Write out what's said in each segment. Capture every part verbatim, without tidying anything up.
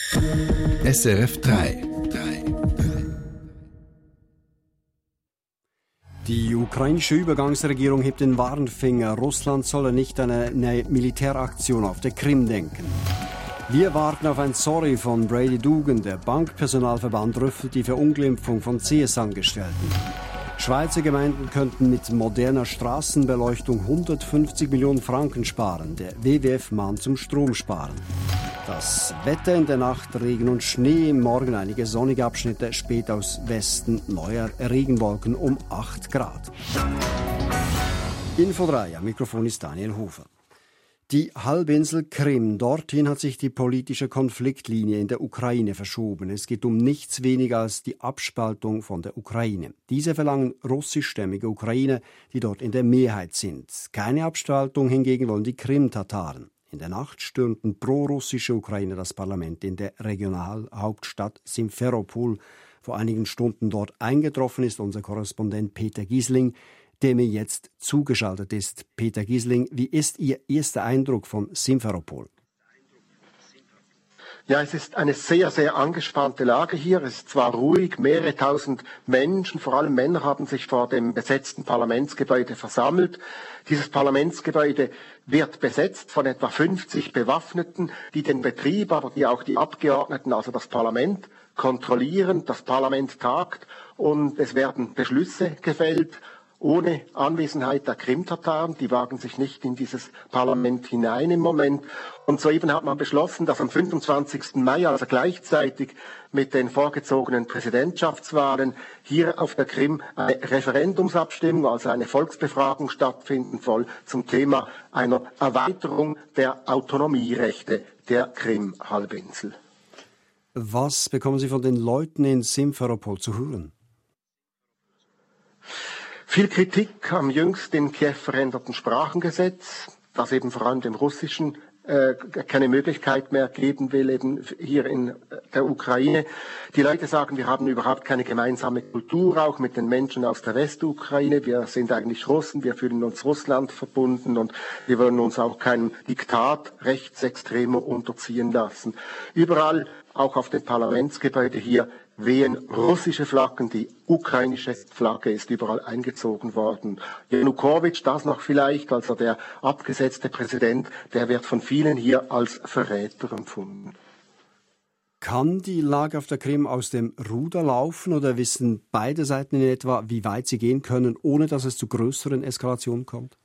S R F drei. Die ukrainische Übergangsregierung hebt den Warnfinger. Russland solle nicht an eine Militäraktion auf der Krim denken. Wir warten auf ein Sorry von Brady Dougan. Der Bankpersonalverband rüffelt die Verunglimpfung von C S-Angestellten. Schweizer Gemeinden könnten mit moderner Straßenbeleuchtung hundertfünfzig Millionen Franken sparen. Der W W F mahnt zum Stromsparen. Das Wetter in der Nacht, Regen und Schnee. Morgen einige sonnige Abschnitte, spät aus Westen neuer Regenwolken um acht Grad. Info drei, am Mikrofon ist Daniel Hofer. Die Halbinsel Krim, dorthin hat sich die politische Konfliktlinie in der Ukraine verschoben. Es geht um nichts weniger als die Abspaltung von der Ukraine. Diese verlangen russischstämmige Ukrainer, die dort in der Mehrheit sind. Keine Abspaltung hingegen wollen die Krim-Tataren. In der Nacht stürmten pro-russische Ukrainer das Parlament in der Regionalhauptstadt Simferopol. Vor einigen Stunden dort eingetroffen ist unser Korrespondent Peter Giesling, der mir jetzt zugeschaltet ist. Peter Giesling, wie ist Ihr erster Eindruck von Simferopol? Ja, es ist eine sehr, sehr angespannte Lage hier. Es ist zwar ruhig, mehrere tausend Menschen, vor allem Männer, haben sich vor dem besetzten Parlamentsgebäude versammelt. Dieses Parlamentsgebäude wird besetzt von etwa fünfzig Bewaffneten, die den Betrieb, aber die auch die Abgeordneten, also das Parlament, kontrollieren. Das Parlament tagt und es werden Beschlüsse gefällt. Ohne Anwesenheit der Krim-Tataren, die wagen sich nicht in dieses Parlament hinein im Moment. Und soeben hat man beschlossen, dass am fünfundzwanzigsten Mai, also gleichzeitig mit den vorgezogenen Präsidentschaftswahlen, hier auf der Krim eine Referendumsabstimmung, also eine Volksbefragung stattfinden soll zum Thema einer Erweiterung der Autonomierechte der Krim-Halbinsel. Was bekommen Sie von den Leuten in Simferopol zu hören? Viel Kritik am jüngst in Kiew veränderten Sprachengesetz, das eben vor allem dem Russischen äh, keine Möglichkeit mehr geben will, eben hier in der Ukraine. Die Leute sagen, wir haben überhaupt keine gemeinsame Kultur, auch mit den Menschen aus der Westukraine. Wir sind eigentlich Russen, wir fühlen uns Russland verbunden und wir wollen uns auch keinem Diktat Rechtsextremer unterziehen lassen. Überall, auch auf dem Parlamentsgebäude hier, wehen russische Flaggen, die ukrainische Flagge ist überall eingezogen worden. Janukowitsch, das noch vielleicht, also der abgesetzte Präsident, der wird von vielen hier als Verräter empfunden. Kann die Lage auf der Krim aus dem Ruder laufen oder wissen beide Seiten in etwa, wie weit sie gehen können, ohne dass es zu größeren Eskalationen kommt?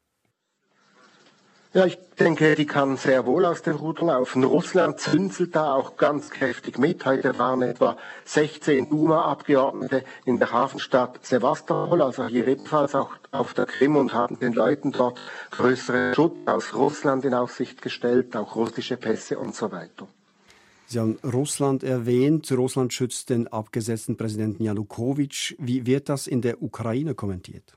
Ja, ich denke, die kann sehr wohl aus dem Ruder laufen. Russland zünselt da auch ganz kräftig mit. Heute waren etwa sechzehn Duma-Abgeordnete in der Hafenstadt Sewastopol, also hier ebenfalls auch auf der Krim, und haben den Leuten dort größere Schutz aus Russland in Aussicht gestellt, auch russische Pässe und so weiter. Sie haben Russland erwähnt. Russland schützt den abgesetzten Präsidenten Janukowitsch. Wie wird das in der Ukraine kommentiert?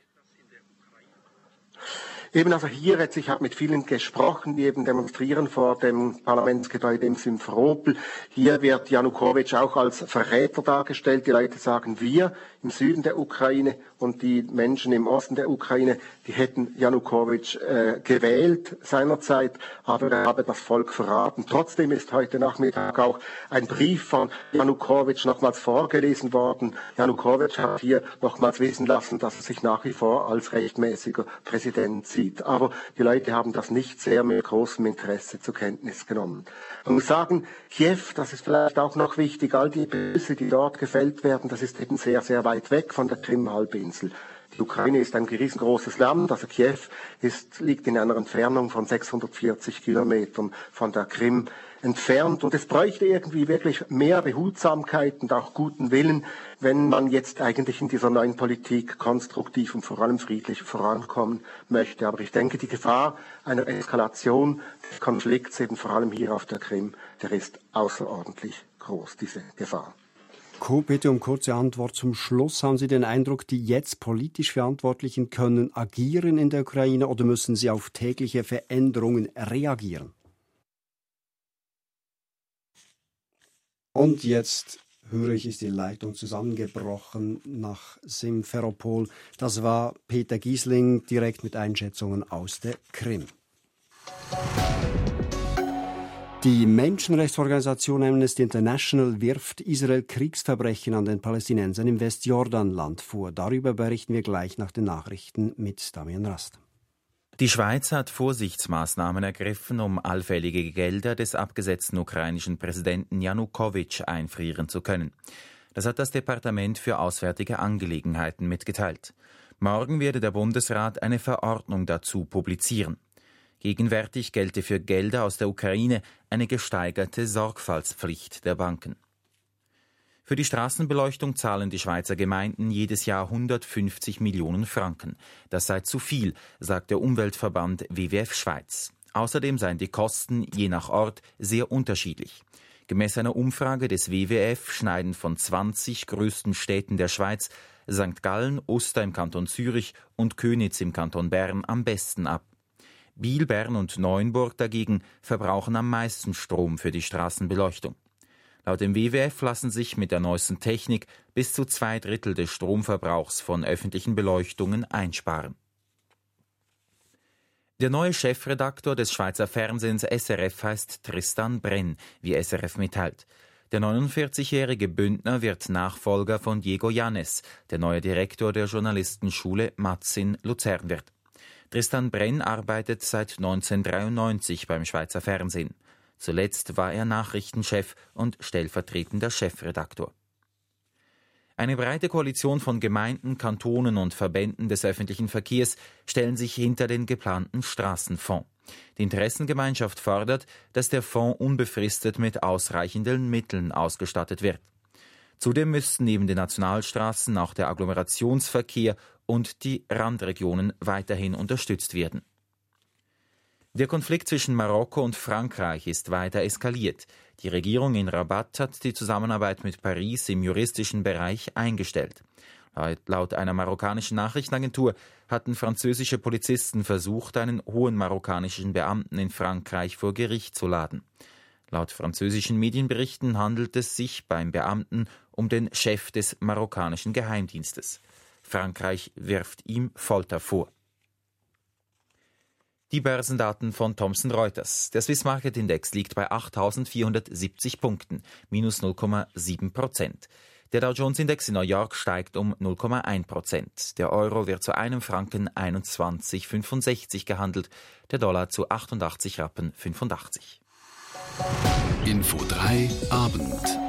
Eben also hier jetzt, ich habe mit vielen gesprochen, die eben demonstrieren vor dem Parlamentsgebäude im Simferopol. Hier wird Janukowitsch auch als Verräter dargestellt. Die Leute sagen, wir im Süden der Ukraine und die Menschen im Osten der Ukraine, die hätten Janukowitsch äh, gewählt seinerzeit, aber er habe das Volk verraten. Trotzdem ist heute Nachmittag auch ein Brief von Janukowitsch nochmals vorgelesen worden. Janukowitsch hat hier nochmals wissen lassen, dass er sich nach wie vor als rechtmäßiger Präsident sieht. Aber die Leute haben das nicht sehr mit großem Interesse zur Kenntnis genommen. Man muss sagen, Kiew, das ist vielleicht auch noch wichtig, all die Beschlüsse, die dort gefällt werden, das ist eben sehr, sehr weit weg von der Krim-Halbinsel. Die Ukraine ist ein riesengroßes Land, also Kiew ist, liegt in einer Entfernung von sechshundertvierzig Kilometern von der Krim entfernt. Und es bräuchte irgendwie wirklich mehr Behutsamkeit und auch guten Willen, wenn man jetzt eigentlich in dieser neuen Politik konstruktiv und vor allem friedlich vorankommen möchte. Aber ich denke, die Gefahr einer Eskalation des Konflikts, eben vor allem hier auf der Krim, der ist außerordentlich groß, diese Gefahr. Bitte um kurze Antwort zum Schluss. Haben Sie den Eindruck, die jetzt politisch Verantwortlichen können agieren in der Ukraine oder müssen sie auf tägliche Veränderungen reagieren? Und jetzt höre ich, ist die Leitung zusammengebrochen nach Simferopol. Das war Peter Giesling direkt mit Einschätzungen aus der Krim. Die Menschenrechtsorganisation Amnesty International wirft Israel Kriegsverbrechen an den Palästinensern im Westjordanland vor. Darüber berichten wir gleich nach den Nachrichten mit Damian Rast. Die Schweiz hat Vorsichtsmaßnahmen ergriffen, um allfällige Gelder des abgesetzten ukrainischen Präsidenten Janukowitsch einfrieren zu können. Das hat das Departement für Auswärtige Angelegenheiten mitgeteilt. Morgen werde der Bundesrat eine Verordnung dazu publizieren. Gegenwärtig gelte für Gelder aus der Ukraine eine gesteigerte Sorgfaltspflicht der Banken. Für die Straßenbeleuchtung zahlen die Schweizer Gemeinden jedes Jahr hundertfünfzig Millionen Franken. Das sei zu viel, sagt der Umweltverband W W F Schweiz. Außerdem seien die Kosten je nach Ort sehr unterschiedlich. Gemäß einer Umfrage des W W F schneiden von zwanzig größten Städten der Schweiz Sankt Gallen, Uster im Kanton Zürich und Köniz im Kanton Bern am besten ab. Biel, Bern und Neuenburg dagegen verbrauchen am meisten Strom für die Straßenbeleuchtung. Laut dem W W F lassen sich mit der neuesten Technik bis zu zwei Drittel des Stromverbrauchs von öffentlichen Beleuchtungen einsparen. Der neue Chefredaktor des Schweizer Fernsehens S R F heißt Tristan Brenn, wie S R F mitteilt. Der neunundvierzigjährige Bündner wird Nachfolger von Diego Jannes, der neue Direktor der Journalistenschule Matz in Luzern wird. Tristan Brenn arbeitet seit neunzehnhundertdreiundneunzig beim Schweizer Fernsehen. Zuletzt war er Nachrichtenchef und stellvertretender Chefredaktor. Eine breite Koalition von Gemeinden, Kantonen und Verbänden des öffentlichen Verkehrs stellen sich hinter den geplanten Straßenfonds. Die Interessengemeinschaft fordert, dass der Fonds unbefristet mit ausreichenden Mitteln ausgestattet wird. Zudem müssten neben den Nationalstraßen auch der Agglomerationsverkehr und die Randregionen weiterhin unterstützt werden. Der Konflikt zwischen Marokko und Frankreich ist weiter eskaliert. Die Regierung in Rabat hat die Zusammenarbeit mit Paris im juristischen Bereich eingestellt. Laut einer marokkanischen Nachrichtenagentur hatten französische Polizisten versucht, einen hohen marokkanischen Beamten in Frankreich vor Gericht zu laden. Laut französischen Medienberichten handelt es sich beim Beamten um den Chef des marokkanischen Geheimdienstes. Frankreich wirft ihm Folter vor. Die Börsendaten von Thomson Reuters. Der Swiss Market Index liegt bei achttausendvierhundertsiebzig Punkten, minus null Komma sieben Prozent. Der Dow Jones Index in New York steigt um null Komma eins Prozent. Der Euro wird zu einem Franken einundzwanzig Komma fünfundsechzig gehandelt, der Dollar zu achtundachtzig Rappen fünfundachtzig. Info drei Abend.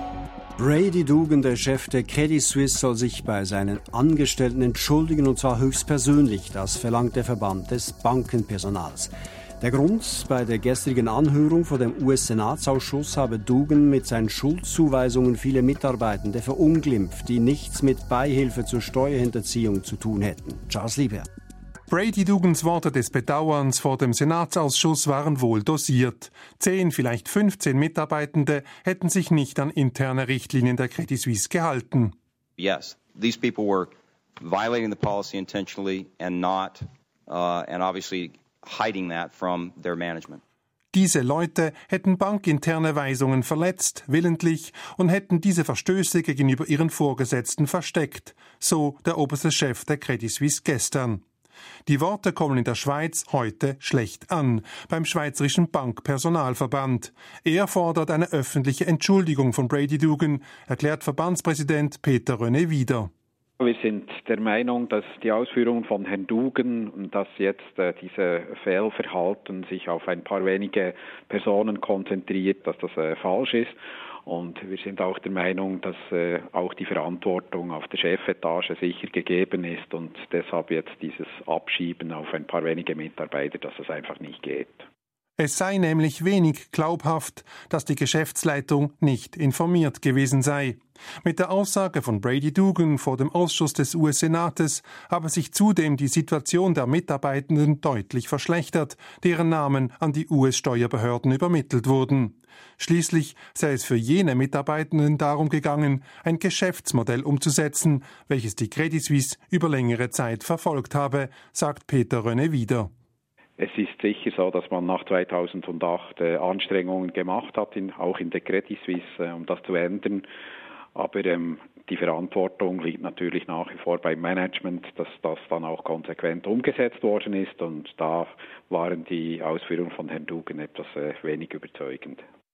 Brady Dougan, der Chef der Credit Suisse, soll sich bei seinen Angestellten entschuldigen, und zwar höchstpersönlich. Das verlangt der Verband des Bankenpersonals. Der Grund: Bei der gestrigen Anhörung vor dem U S-Senatsausschuss habe Dougan mit seinen Schuldzuweisungen viele Mitarbeitende verunglimpft, die nichts mit Beihilfe zur Steuerhinterziehung zu tun hätten. Charles Lieber. Brady Dougans Worte des Bedauerns vor dem Senatsausschuss waren wohl dosiert. Zehn, vielleicht fünfzehn Mitarbeitende hätten sich nicht an interne Richtlinien der Credit Suisse gehalten. Yes, these people were violating the policy intentionally and not, uh, and obviously hiding that from their management. Diese Leute hätten bankinterne Weisungen verletzt, willentlich, und hätten diese Verstöße gegenüber ihren Vorgesetzten versteckt, so der oberste Chef der Credit Suisse gestern. Die Worte kommen in der Schweiz heute schlecht an, beim Schweizerischen Bankpersonalverband. Er fordert eine öffentliche Entschuldigung von Brady Dougan, erklärt Verbandspräsident Peter René Wieder. Wir sind der Meinung, dass die Ausführungen von Herrn Dougan, dass jetzt äh, diese Fehlverhalten sich auf ein paar wenige Personen konzentriert, dass das äh, falsch ist. Und wir sind auch der Meinung, dass äh, auch die Verantwortung auf der Chefetage sicher gegeben ist und deshalb jetzt dieses Abschieben auf ein paar wenige Mitarbeiter, dass das einfach nicht geht. Es sei nämlich wenig glaubhaft, dass die Geschäftsleitung nicht informiert gewesen sei. Mit der Aussage von Brady Dougan vor dem Ausschuss des U S-Senates habe sich zudem die Situation der Mitarbeitenden deutlich verschlechtert, deren Namen an die U S-Steuerbehörden übermittelt wurden. Schließlich sei es für jene Mitarbeitenden darum gegangen, ein Geschäftsmodell umzusetzen, welches die Credit Suisse über längere Zeit verfolgt habe, sagt Peter René Wieder. Es ist sicher so, dass man nach zweitausendacht äh, Anstrengungen gemacht hat, in, auch in der Credit Suisse, äh, um das zu ändern. Aber ähm, die Verantwortung liegt natürlich nach wie vor beim Management, dass das dann auch konsequent umgesetzt worden ist. Und da waren die Ausführungen von Herrn Dougan etwas äh, wenig überzeugend.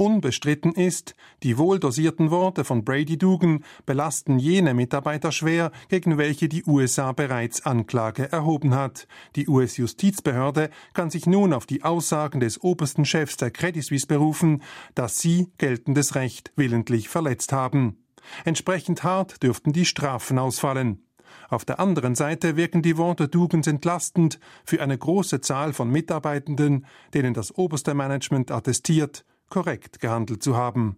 Unbestritten ist, die wohl dosierten Worte von Brady Dougan belasten jene Mitarbeiter schwer, gegen welche die U S A bereits Anklage erhoben hat. Die U S-Justizbehörde kann sich nun auf die Aussagen des obersten Chefs der Credit Suisse berufen, dass sie geltendes Recht willentlich verletzt haben. Entsprechend hart dürften die Strafen ausfallen. Auf der anderen Seite wirken die Worte Dougans entlastend für eine große Zahl von Mitarbeitenden, denen das oberste Management attestiert, korrekt gehandelt zu haben.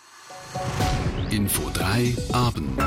Info drei Abend.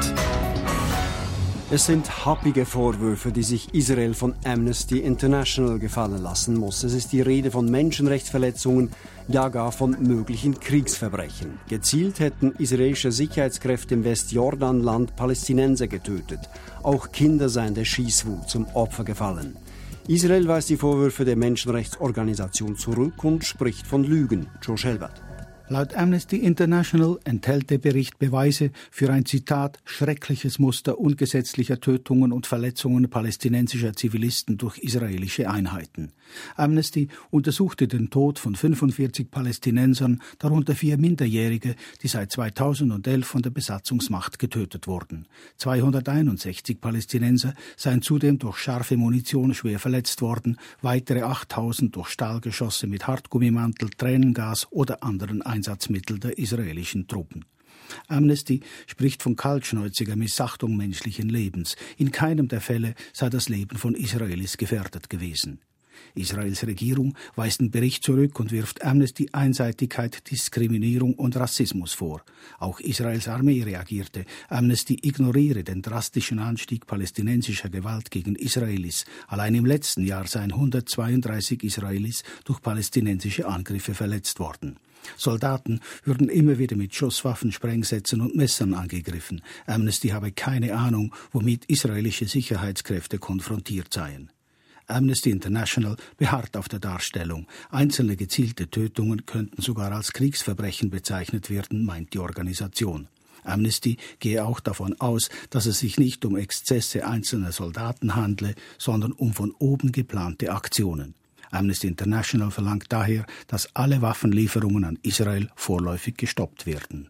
Es sind happige Vorwürfe, die sich Israel von Amnesty International gefallen lassen muss. Es ist die Rede von Menschenrechtsverletzungen, ja gar von möglichen Kriegsverbrechen. Gezielt hätten israelische Sicherheitskräfte im Westjordanland Palästinenser getötet. Auch Kinder seien der Schießwut zum Opfer gefallen. Israel weist die Vorwürfe der Menschenrechtsorganisation zurück und spricht von Lügen. Joe Schelbert. Laut Amnesty International enthält der Bericht Beweise für ein, Zitat, schreckliches Muster ungesetzlicher Tötungen und Verletzungen palästinensischer Zivilisten durch israelische Einheiten. Amnesty untersuchte den Tod von fünfundvierzig Palästinensern, darunter vier Minderjährige, die seit zweitausendelf von der Besatzungsmacht getötet wurden. zweihunderteinundsechzig Palästinenser seien zudem durch scharfe Munition schwer verletzt worden, weitere achttausend durch Stahlgeschosse mit Hartgummimantel, Tränengas oder anderen Einsatzmittel der israelischen Truppen. Amnesty spricht von kaltschnäuziger Missachtung menschlichen Lebens. In keinem der Fälle sei das Leben von Israelis gefährdet gewesen. Israels Regierung weist den Bericht zurück und wirft Amnesty Einseitigkeit, Diskriminierung und Rassismus vor. Auch Israels Armee reagierte. Amnesty ignoriere den drastischen Anstieg palästinensischer Gewalt gegen Israelis. Allein im letzten Jahr seien hundertzweiunddreißig Israelis durch palästinensische Angriffe verletzt worden. Soldaten würden immer wieder mit Schusswaffen, Sprengsätzen und Messern angegriffen. Amnesty habe keine Ahnung, womit israelische Sicherheitskräfte konfrontiert seien. Amnesty International beharrt auf der Darstellung. Einzelne gezielte Tötungen könnten sogar als Kriegsverbrechen bezeichnet werden, meint die Organisation. Amnesty gehe auch davon aus, dass es sich nicht um Exzesse einzelner Soldaten handle, sondern um von oben geplante Aktionen. Amnesty International verlangt daher, dass alle Waffenlieferungen an Israel vorläufig gestoppt werden.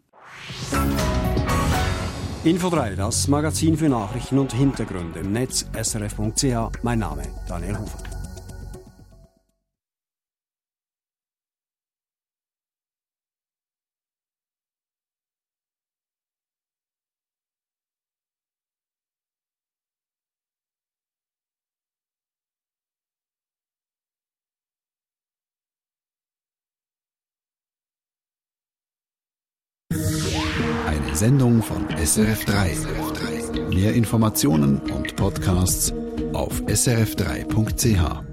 Info drei, das Magazin für Nachrichten und Hintergründe im Netz S R F Punkt C H. Mein Name Daniel Hofer. Eine Sendung von S R F drei. Mehr Informationen und Podcasts auf S R F drei Punkt C H.